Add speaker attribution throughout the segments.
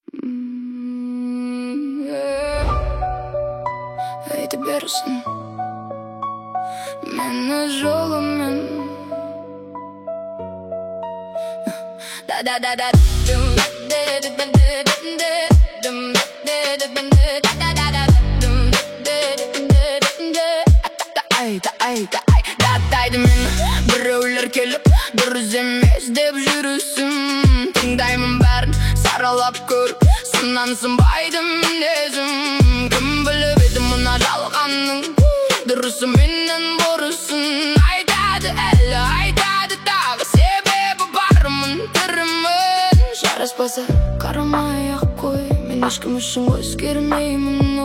Speaker 1: Aytib bersin meni yo'limmen Daydı meni birovlar kelip dürüst emes deb жүрүсүм Тыңдаймын бәрін саралап көріп сынаnsın байдым өзім Кім біліп еді мына жалғанның дұрысы менен бұрысын Айтады әлі айтады тағы себебі бармын тірімін Жараспаса қарамай-ақ қой мен ешкім үшін өзгермеймін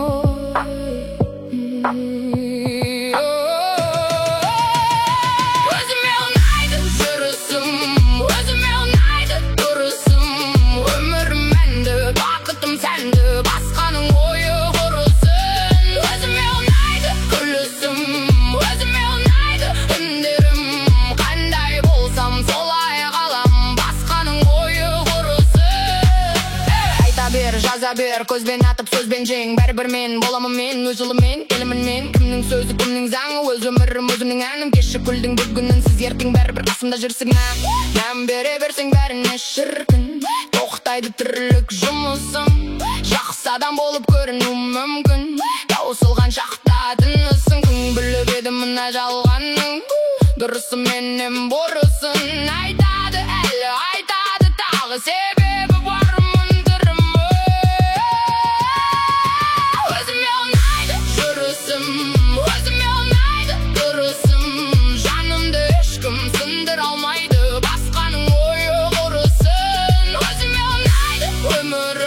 Speaker 1: Жаза бер, көзбен атып сөзбен жең Бәрібір мен, боламын мен, өз ұлымен, елімін мен Кімнің сөзі, кімнің заңы, өз өмірім, өзімнің әнім Кеші күлдің бүгінінсіз ертең бәрібір қасымда жүрсің Мән бере берсең бәріне шіркін Тоқтайды тірлік жұмысым Жақсы адам болып көріну мүмкін Таусылған шақта тынысың Күн біліп еді мына жалғанның дұрысы менен бұрысын Айтады әлі айтады тағы себебі бармын Өзіме ұнайды дұрысым Жанымды ешкім сындыра алмайды Басқаның ойы құрысын Өзіме ұнайды өмір